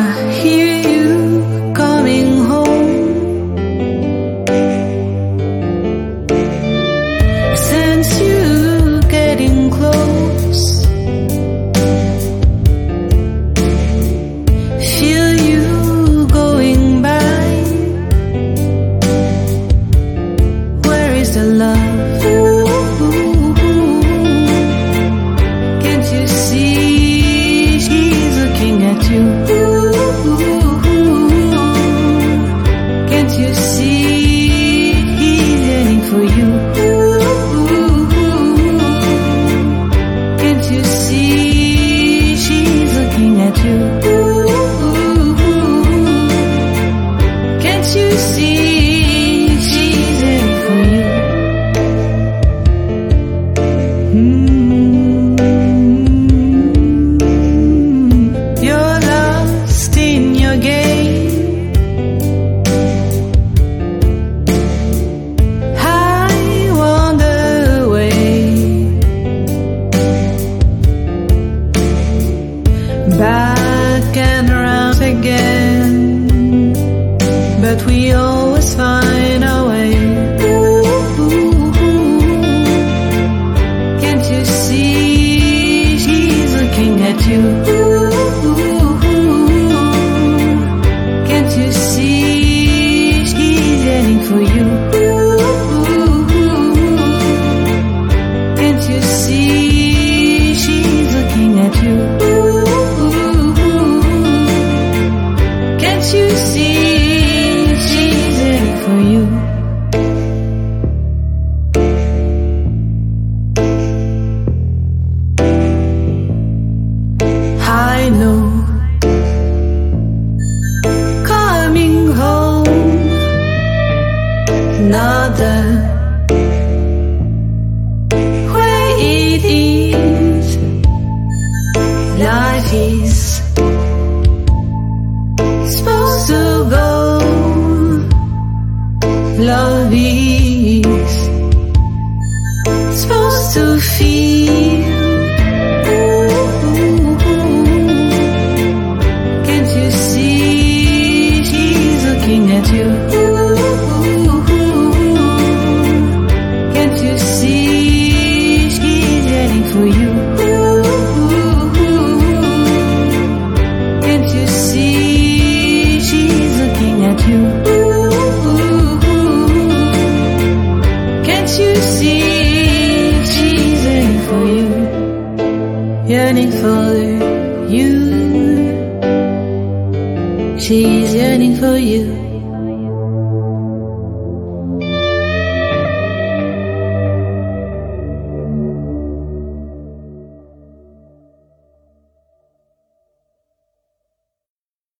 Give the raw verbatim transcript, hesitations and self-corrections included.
hear you coming home. Sense you getting close. Feel you going by. Where is the love? Can't you see she's looking at you? Can't you see he's yearning for you? Can't you see she's looking at you? Can't you see she's yearning for you? Mm-hmm. You're lost in your game. I wander away, back and round again, but we always find our way. Can't you see she's looking at you? Can't you see she's yearning for you? Can't you see she's looking at you? Can't you see she's yearning for you? I know coming home, not the way it is. Life is supposed to go. Love is supposed to feel. Can't you see she's looking at you? Can't you see she's yearning for you? Can't you see she's looking at you? Can't you see she's yearning for you? Yearning for you. She's yearning for you.